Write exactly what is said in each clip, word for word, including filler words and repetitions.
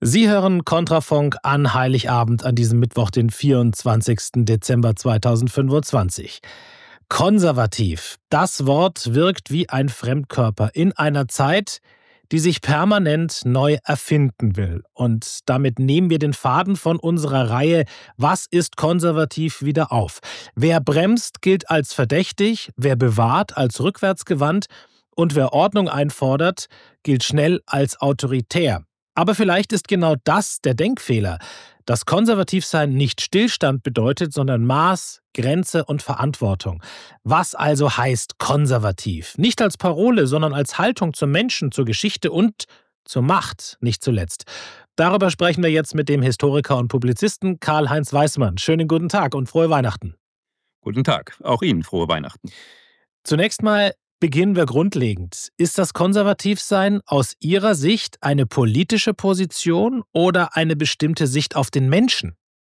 Sie hören Kontrafunk an Heiligabend an diesem Mittwoch, den vierundzwanzigsten Dezember zweitausendfünfundzwanzig. Konservativ. Das Wort wirkt wie ein Fremdkörper in einer Zeit, die sich permanent neu erfinden will. Und damit nehmen wir den Faden von unserer Reihe „Was ist konservativ?" wieder auf. Wer bremst, gilt als verdächtig, wer bewahrt, als rückwärtsgewandt und wer Ordnung einfordert, gilt schnell als autoritär. Aber vielleicht ist genau das der Denkfehler, dass Konservativsein nicht Stillstand bedeutet, sondern Maß, Grenze und Verantwortung. Was also heißt konservativ? Nicht als Parole, sondern als Haltung zum Menschen, zur Geschichte und zur Macht, nicht zuletzt. Darüber sprechen wir jetzt mit dem Historiker und Publizisten Karl-Heinz Weismann. Schönen guten Tag und frohe Weihnachten. Guten Tag, auch Ihnen frohe Weihnachten. Zunächst mal beginnen wir grundlegend. Ist das Konservativsein aus Ihrer Sicht eine politische Position oder eine bestimmte Sicht auf den Menschen?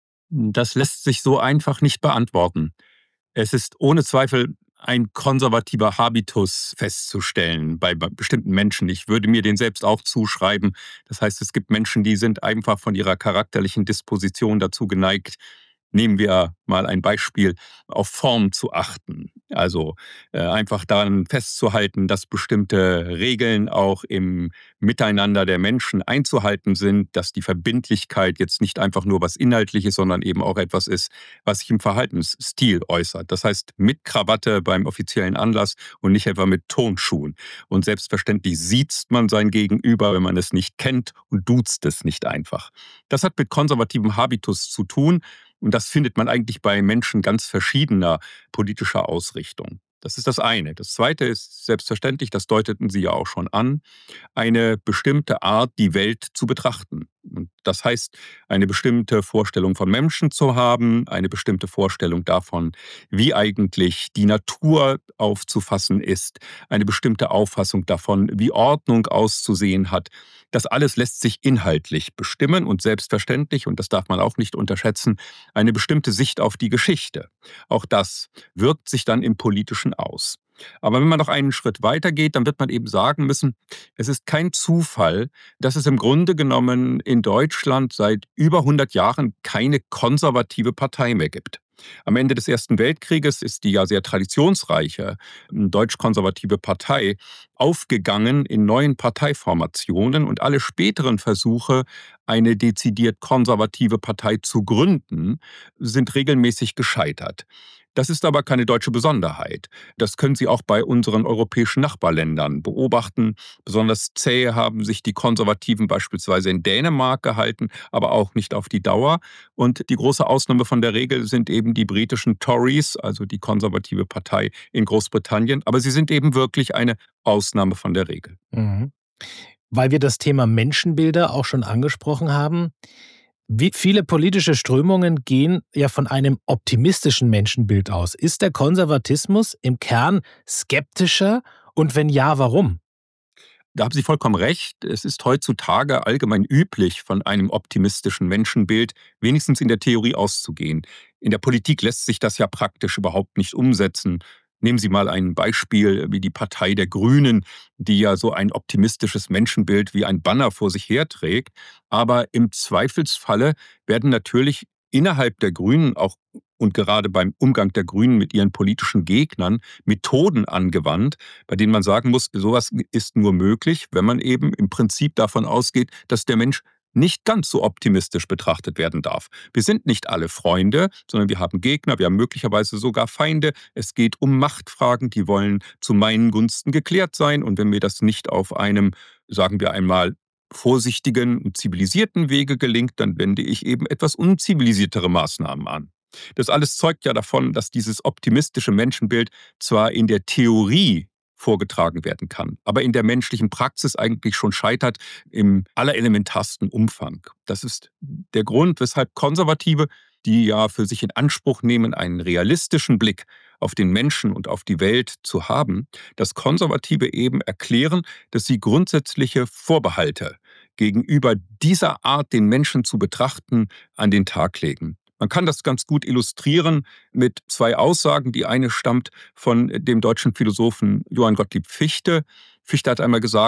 Das lässt sich so einfach nicht beantworten. Es ist ohne Zweifel ein konservativer Habitus festzustellen bei bestimmten Menschen. Ich würde mir den selbst auch zuschreiben. Das heißt, es gibt Menschen, die sind einfach von ihrer charakterlichen Disposition dazu geneigt, nehmen wir mal ein Beispiel, auf Form zu achten. Also äh, einfach daran festzuhalten, dass bestimmte Regeln auch im Miteinander der Menschen einzuhalten sind, dass die Verbindlichkeit jetzt nicht einfach nur was Inhaltliches, sondern eben auch etwas ist, was sich im Verhaltensstil äußert. Das heißt mit Krawatte beim offiziellen Anlass und nicht etwa mit Turnschuhen. Und selbstverständlich siezt man sein Gegenüber, wenn man es nicht kennt, und duzt es nicht einfach. Das hat mit konservativem Habitus zu tun. Und das findet man eigentlich bei Menschen ganz verschiedener politischer Ausrichtung. Das ist das eine. Das zweite ist selbstverständlich, das deuteten Sie ja auch schon an, eine bestimmte Art, die Welt zu betrachten. Und das heißt, eine bestimmte Vorstellung von Menschen zu haben, eine bestimmte Vorstellung davon, wie eigentlich die Natur aufzufassen ist, eine bestimmte Auffassung davon, wie Ordnung auszusehen hat. Das alles lässt sich inhaltlich bestimmen und selbstverständlich, und das darf man auch nicht unterschätzen, eine bestimmte Sicht auf die Geschichte. Auch das wirkt sich dann im Politischen aus. Aber wenn man noch einen Schritt weiter geht, dann wird man eben sagen müssen, es ist kein Zufall, dass es im Grunde genommen in Deutschland seit über hundert Jahren keine konservative Partei mehr gibt. Am Ende des Ersten Weltkrieges ist die ja sehr traditionsreiche deutsch-konservative Partei aufgegangen in neuen Parteiformationen, und alle späteren Versuche, eine dezidiert konservative Partei zu gründen, sind regelmäßig gescheitert. Das ist aber keine deutsche Besonderheit. Das können Sie auch bei unseren europäischen Nachbarländern beobachten. Besonders zäh haben sich die Konservativen beispielsweise in Dänemark gehalten, aber auch nicht auf die Dauer. Und die große Ausnahme von der Regel sind eben die britischen Tories, also die konservative Partei in Großbritannien. Aber sie sind eben wirklich eine Ausnahme von der Regel. Mhm. Weil wir das Thema Menschenbilder auch schon angesprochen haben. Wie viele politische Strömungen gehen ja von einem optimistischen Menschenbild aus. Ist der Konservatismus im Kern skeptischer und wenn ja, warum? Da haben Sie vollkommen recht. Es ist heutzutage allgemein üblich, von einem optimistischen Menschenbild wenigstens in der Theorie auszugehen. In der Politik lässt sich das ja praktisch überhaupt nicht umsetzen. Nehmen Sie mal ein Beispiel wie die Partei der Grünen, die ja so ein optimistisches Menschenbild wie ein Banner vor sich herträgt. Aber im Zweifelsfalle werden natürlich innerhalb der Grünen auch und gerade beim Umgang der Grünen mit ihren politischen Gegnern Methoden angewandt, bei denen man sagen muss, sowas ist nur möglich, wenn man eben im Prinzip davon ausgeht, dass der Mensch nicht ganz so optimistisch betrachtet werden darf. Wir sind nicht alle Freunde, sondern wir haben Gegner, wir haben möglicherweise sogar Feinde. Es geht um Machtfragen, die wollen zu meinen Gunsten geklärt sein. Und wenn mir das nicht auf einem, sagen wir einmal, vorsichtigen und zivilisierten Wege gelingt, dann wende ich eben etwas unzivilisiertere Maßnahmen an. Das alles zeugt ja davon, dass dieses optimistische Menschenbild zwar in der Theorie vorgetragen werden kann, aber in der menschlichen Praxis eigentlich schon scheitert im allerelementarsten Umfang. Das ist der Grund, weshalb Konservative, die ja für sich in Anspruch nehmen, einen realistischen Blick auf den Menschen und auf die Welt zu haben, dass Konservative eben erklären, dass sie grundsätzliche Vorbehalte gegenüber dieser Art, den Menschen zu betrachten, an den Tag legen. Man kann das ganz gut illustrieren mit zwei Aussagen. Die eine stammt von dem deutschen Philosophen Johann Gottlieb Fichte. Fichte hat einmal gesagt,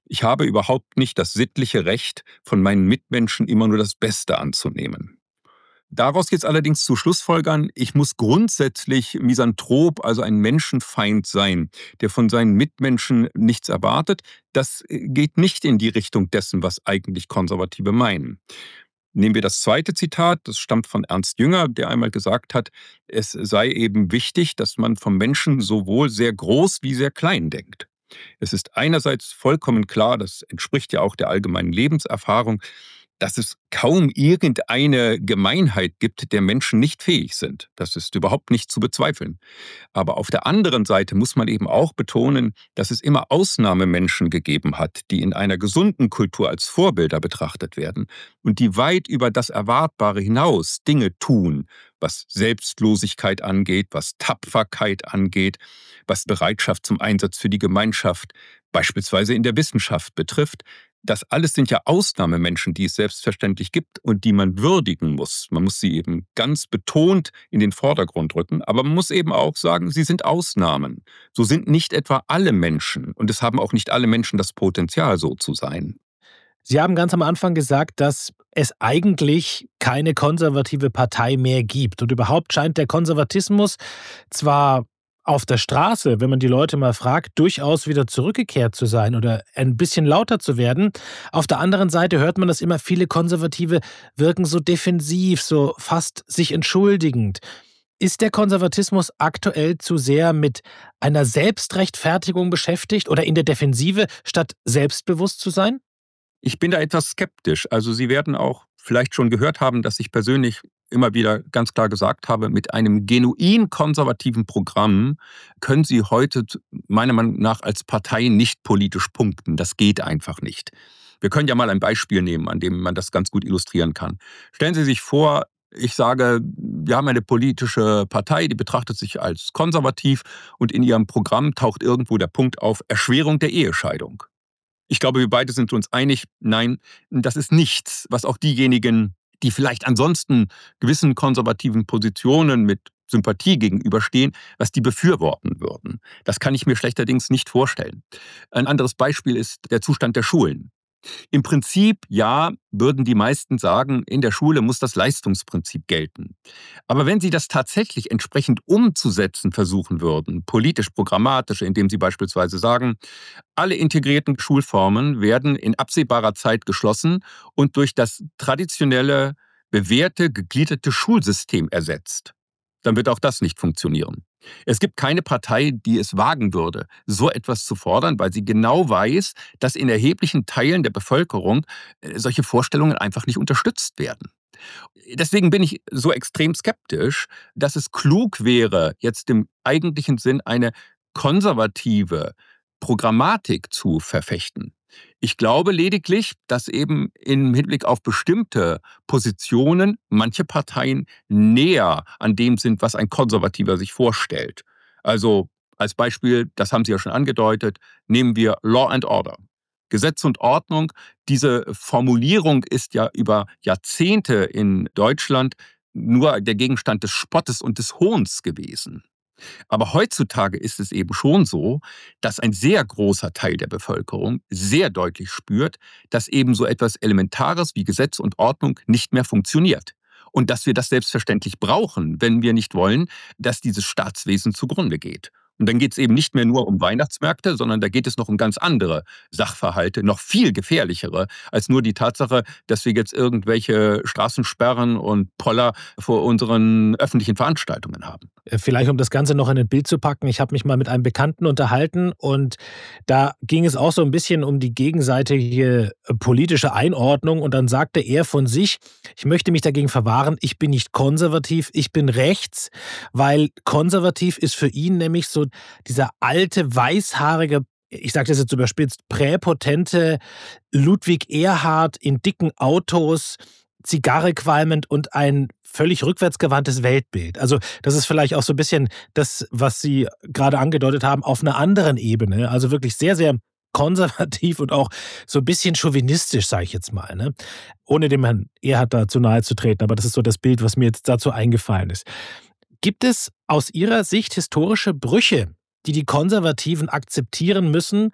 Ich habe überhaupt nicht das sittliche Recht, von meinen Mitmenschen immer nur das Beste anzunehmen. Daraus geht es allerdings zu Schlussfolgern, ich muss grundsätzlich Misanthrop, also ein Menschenfeind sein, der von seinen Mitmenschen nichts erwartet. Das geht nicht in die Richtung dessen, was eigentlich Konservative meinen. Nehmen wir das zweite Zitat, das stammt von Ernst Jünger, der einmal gesagt hat, es sei eben wichtig, dass man vom Menschen sowohl sehr groß wie sehr klein denkt. Es ist einerseits vollkommen klar, das entspricht ja auch der allgemeinen Lebenserfahrung, dass es kaum irgendeine Gemeinheit gibt, der Menschen nicht fähig sind. Das ist überhaupt nicht zu bezweifeln. Aber auf der anderen Seite muss man eben auch betonen, dass es immer Ausnahmemenschen gegeben hat, die in einer gesunden Kultur als Vorbilder betrachtet werden und die weit über das Erwartbare hinaus Dinge tun, was Selbstlosigkeit angeht, was Tapferkeit angeht, was Bereitschaft zum Einsatz für die Gemeinschaft, beispielsweise in der Wissenschaft betrifft. Das alles sind ja Ausnahmemenschen, die es selbstverständlich gibt und die man würdigen muss. Man muss sie eben ganz betont in den Vordergrund rücken, aber man muss eben auch sagen, sie sind Ausnahmen. So sind nicht etwa alle Menschen und es haben auch nicht alle Menschen das Potenzial, so zu sein. Sie haben ganz am Anfang gesagt, dass es eigentlich keine konservative Partei mehr gibt. Und überhaupt scheint der Konservatismus zwar auf der Straße, wenn man die Leute mal fragt, durchaus wieder zurückgekehrt zu sein oder ein bisschen lauter zu werden. Auf der anderen Seite hört man, dass immer viele Konservative wirken so defensiv, so fast sich entschuldigend. Ist der Konservatismus aktuell zu sehr mit einer Selbstrechtfertigung beschäftigt oder in der Defensive, statt selbstbewusst zu sein? Ich bin da etwas skeptisch. Also Sie werden auch vielleicht schon gehört haben, dass ich persönlich immer wieder ganz klar gesagt habe, mit einem genuin konservativen Programm können Sie heute meiner Meinung nach als Partei nicht politisch punkten. Das geht einfach nicht. Wir können ja mal ein Beispiel nehmen, an dem man das ganz gut illustrieren kann. Stellen Sie sich vor, ich sage, wir haben eine politische Partei, die betrachtet sich als konservativ und in ihrem Programm taucht irgendwo der Punkt auf Erschwerung der Ehescheidung. Ich glaube, wir beide sind uns einig, nein, das ist nichts, was auch diejenigen, die vielleicht ansonsten gewissen konservativen Positionen mit Sympathie gegenüberstehen, was die befürworten würden. Das kann ich mir schlechterdings nicht vorstellen. Ein anderes Beispiel ist der Zustand der Schulen. Im Prinzip, ja, würden die meisten sagen, in der Schule muss das Leistungsprinzip gelten. Aber wenn Sie das tatsächlich entsprechend umzusetzen versuchen würden, politisch, programmatisch, indem Sie beispielsweise sagen, alle integrierten Schulformen werden in absehbarer Zeit geschlossen und durch das traditionelle, bewährte, gegliederte Schulsystem ersetzt, dann wird auch das nicht funktionieren. Es gibt keine Partei, die es wagen würde, so etwas zu fordern, weil sie genau weiß, dass in erheblichen Teilen der Bevölkerung solche Vorstellungen einfach nicht unterstützt werden. Deswegen bin ich so extrem skeptisch, dass es klug wäre, jetzt im eigentlichen Sinn eine konservative Programmatik zu verfechten. Ich glaube lediglich, dass eben im Hinblick auf bestimmte Positionen manche Parteien näher an dem sind, was ein Konservativer sich vorstellt. Also als Beispiel, das haben Sie ja schon angedeutet, nehmen wir Law and Order. Gesetz und Ordnung, diese Formulierung ist ja über Jahrzehnte in Deutschland nur der Gegenstand des Spottes und des Hohns gewesen. Aber heutzutage ist es eben schon so, dass ein sehr großer Teil der Bevölkerung sehr deutlich spürt, dass eben so etwas Elementares wie Gesetz und Ordnung nicht mehr funktioniert. Und dass wir das selbstverständlich brauchen, wenn wir nicht wollen, dass dieses Staatswesen zugrunde geht. Und dann geht es eben nicht mehr nur um Weihnachtsmärkte, sondern da geht es noch um ganz andere Sachverhalte, noch viel gefährlichere, als nur die Tatsache, dass wir jetzt irgendwelche Straßensperren und Poller vor unseren öffentlichen Veranstaltungen haben. Vielleicht, um das Ganze noch in ein Bild zu packen, ich habe mich mal mit einem Bekannten unterhalten und da ging es auch so ein bisschen um die gegenseitige politische Einordnung und dann sagte er von sich, ich möchte mich dagegen verwahren, ich bin nicht konservativ, ich bin rechts, weil konservativ ist für ihn nämlich so dieser alte, weißhaarige, ich sage das jetzt überspitzt, präpotente Ludwig Erhard in dicken Autos, Zigarre qualmend und ein völlig rückwärtsgewandtes Weltbild. Also das ist vielleicht auch so ein bisschen das, was Sie gerade angedeutet haben, auf einer anderen Ebene. Also wirklich sehr, sehr konservativ und auch so ein bisschen chauvinistisch, sage ich jetzt mal, ne? Ohne dem Herrn Erhard da zu nahe zu treten, aber das ist so das Bild, was mir jetzt dazu eingefallen ist. Gibt es aus Ihrer Sicht historische Brüche, die die Konservativen akzeptieren müssen,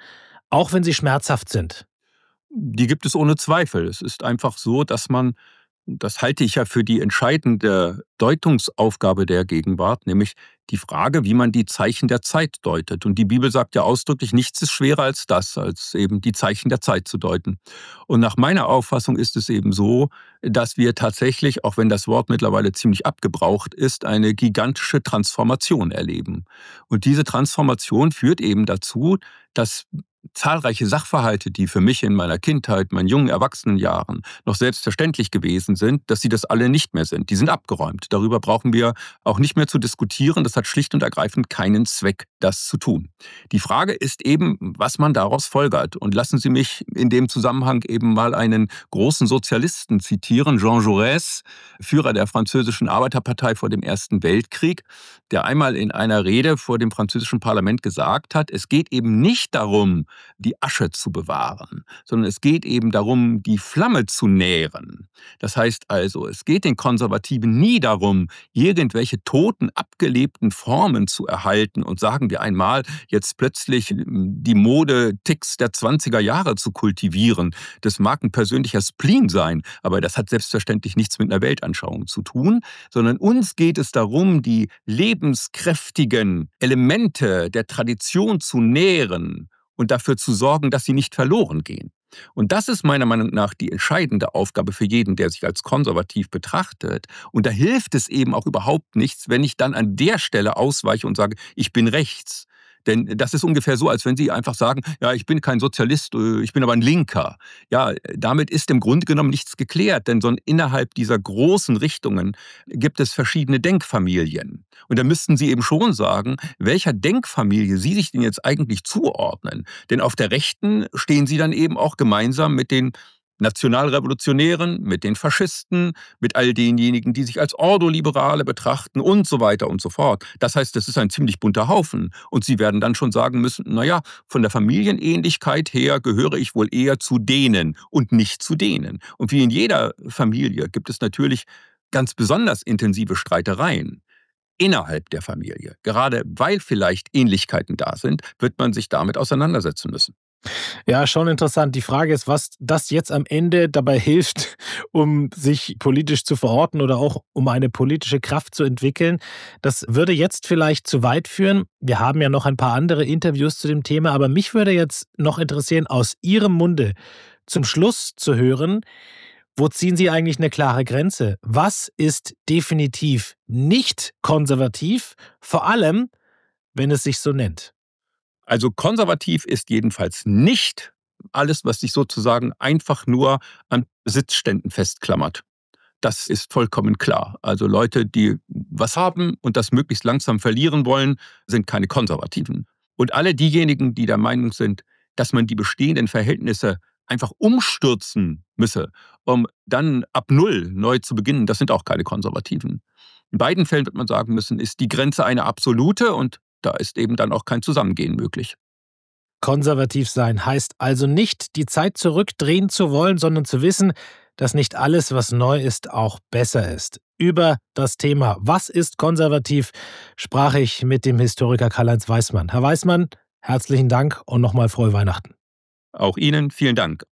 Auch wenn sie schmerzhaft sind? Die gibt es ohne Zweifel. Es ist einfach so, dass man, das halte ich ja für die entscheidende Deutungsaufgabe der Gegenwart, nämlich die Frage, wie man die Zeichen der Zeit deutet. Und die Bibel sagt ja ausdrücklich, nichts ist schwerer als das, als eben die Zeichen der Zeit zu deuten. Und nach meiner Auffassung ist es eben so, dass wir tatsächlich, auch wenn das Wort mittlerweile ziemlich abgebraucht ist, eine gigantische Transformation erleben. Und diese Transformation führt eben dazu, dass zahlreiche Sachverhalte, die für mich in meiner Kindheit, meinen jungen Erwachsenenjahren noch selbstverständlich gewesen sind, dass sie das alle nicht mehr sind. Die sind abgeräumt. Darüber brauchen wir auch nicht mehr zu diskutieren. Das hat schlicht und ergreifend keinen Zweck, das zu tun. Die Frage ist eben, was man daraus folgert. Und lassen Sie mich in dem Zusammenhang eben mal einen großen Sozialisten zitieren, Jean Jaurès, Führer der französischen Arbeiterpartei vor dem Ersten Weltkrieg, der einmal in einer Rede vor dem französischen Parlament gesagt hat, es geht eben nicht darum, die Asche zu bewahren, sondern es geht eben darum, die Flamme zu nähren. Das heißt also, es geht den Konservativen nie darum, irgendwelche toten, abgelebten Formen zu erhalten und sagen wir einmal, jetzt plötzlich die Mode-Ticks der zwanziger Jahre zu kultivieren. Das mag ein persönlicher Spleen sein, aber das hat selbstverständlich nichts mit einer Weltanschauung zu tun, sondern uns geht es darum, die lebenskräftigen Elemente der Tradition zu nähren und dafür zu sorgen, dass sie nicht verloren gehen. Und das ist meiner Meinung nach die entscheidende Aufgabe für jeden, der sich als konservativ betrachtet. Und da hilft es eben auch überhaupt nichts, wenn ich dann an der Stelle ausweiche und sage, ich bin rechts. Denn das ist ungefähr so, als wenn Sie einfach sagen, ja, ich bin kein Sozialist, ich bin aber ein Linker. Ja, damit ist im Grunde genommen nichts geklärt, denn so innerhalb dieser großen Richtungen gibt es verschiedene Denkfamilien. Und da müssten Sie eben schon sagen, welcher Denkfamilie Sie sich denn jetzt eigentlich zuordnen. Denn auf der Rechten stehen Sie dann eben auch gemeinsam mit den Nationalrevolutionären, mit den Faschisten, mit all denjenigen, die sich als Ordoliberale betrachten und so weiter und so fort. Das heißt, das ist ein ziemlich bunter Haufen. Und Sie werden dann schon sagen müssen, naja, von der Familienähnlichkeit her gehöre ich wohl eher zu denen und nicht zu denen. Und wie in jeder Familie gibt es natürlich ganz besonders intensive Streitereien innerhalb der Familie. Gerade weil vielleicht Ähnlichkeiten da sind, wird man sich damit auseinandersetzen müssen. Ja, schon interessant. Die Frage ist, was das jetzt am Ende dabei hilft, um sich politisch zu verorten oder auch um eine politische Kraft zu entwickeln. Das würde jetzt vielleicht zu weit führen. Wir haben ja noch ein paar andere Interviews zu dem Thema, aber mich würde jetzt noch interessieren, aus Ihrem Munde zum Schluss zu hören, wo ziehen Sie eigentlich eine klare Grenze? Was ist definitiv nicht konservativ, vor allem, wenn es sich so nennt? Also konservativ ist jedenfalls nicht alles, was sich sozusagen einfach nur an Besitzständen festklammert. Das ist vollkommen klar. Also Leute, die was haben und das möglichst langsam verlieren wollen, sind keine Konservativen. Und alle diejenigen, die der Meinung sind, dass man die bestehenden Verhältnisse einfach umstürzen müsse, um dann ab Null neu zu beginnen, das sind auch keine Konservativen. In beiden Fällen wird man sagen müssen, ist die Grenze eine absolute und da ist eben dann auch kein Zusammengehen möglich. Konservativ sein heißt also nicht, die Zeit zurückdrehen zu wollen, sondern zu wissen, dass nicht alles, was neu ist, auch besser ist. Über das Thema „Was ist konservativ?“ sprach ich mit dem Historiker Karl-Heinz Weismann. Herr Weismann, herzlichen Dank und nochmal frohe Weihnachten. Auch Ihnen vielen Dank.